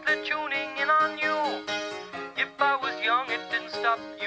tuning in on you. If I was young, it didn't stop